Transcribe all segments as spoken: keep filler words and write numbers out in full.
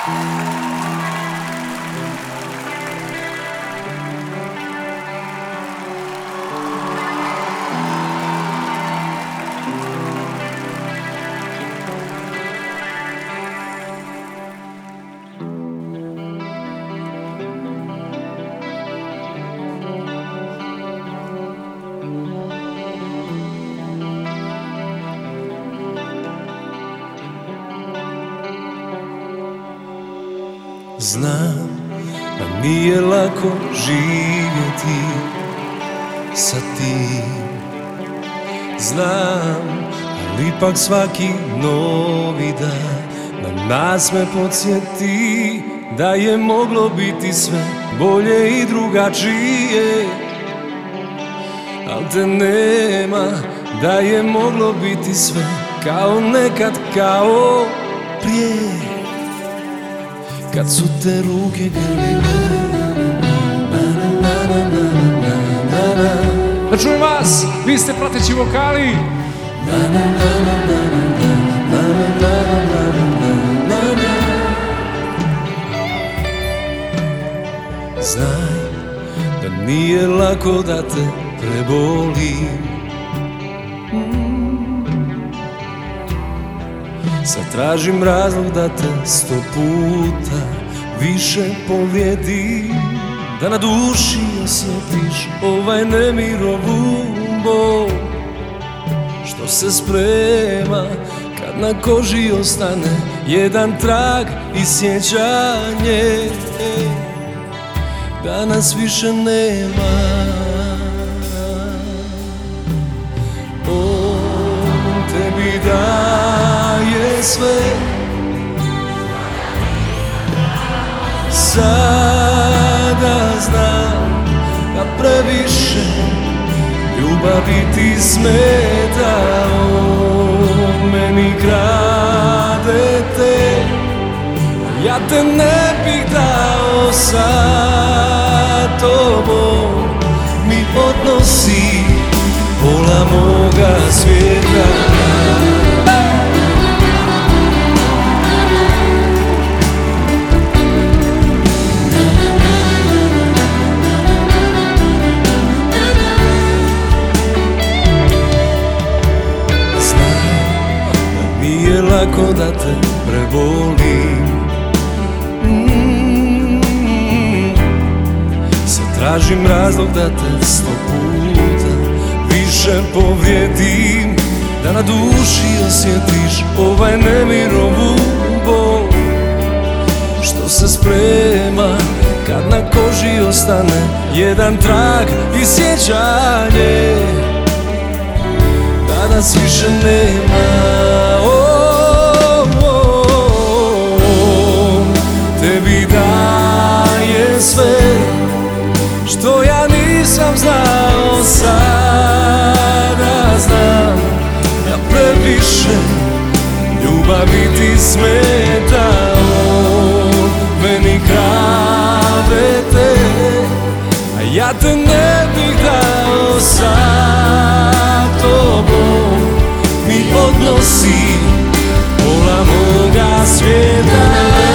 Znam da nije lako živjeti sa tim. Znam, ali ipak svaki novi dan na nas me podsjeti da je moglo biti sve bolje i drugačije. Al te nema, da je moglo biti sve kao nekad, kao prije, kad su te ruke grlile. Da čujem vas, vi ste prateći vokali. Znaj da nije lako da te prebolim. Sad tražim razlog da te sto puta više povrijedim, da na duši osjetiš ovaj nemir, ovu bol što se sprema kad na koži ostane jedan trag i sjećanje da nas više nema. On tebi daje sve, sada znam da previše ljubavi ti smeta. On meni krade te, ja te ne bih dao, sa tobom mi odnosi pola moga svijeta. Lako da te prebolim. mm, Sad tražim razlog da te sto puta više povrijedim, da na duši osjetiš ovaj nemir, ovu bol što se sprema kad na koži ostane jedan trag i sjećanje da nas više nema. Tebi daje sve što ja nisam znao, sada znam da previše ljubavi ti smeta. On meni krade te, a ja te ne bih dao, sa tobom mi odnosi pola moga svijeta.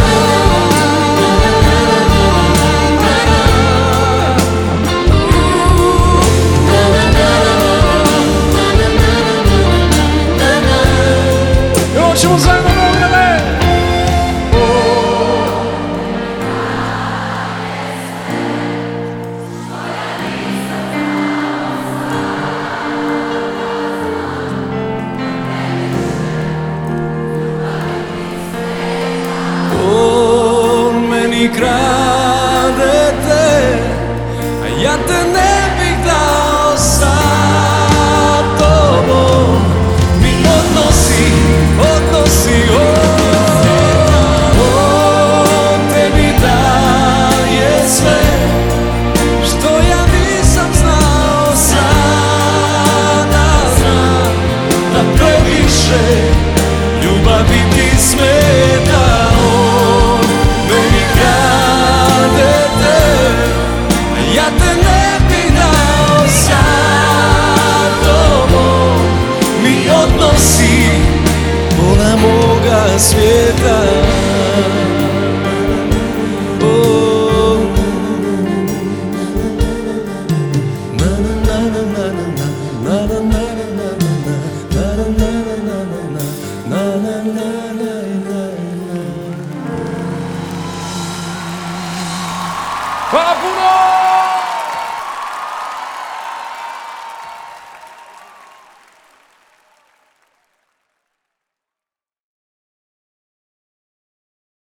Ćemo zajedno Beograde! On meni krade te, a ja te ne bih dao, sa tobom mi odnosi, odnosi. On tebi daje sve što ja nisam znao, sada znam da previše ljubavi ti smeta. Ja te ne bih Hvala puno!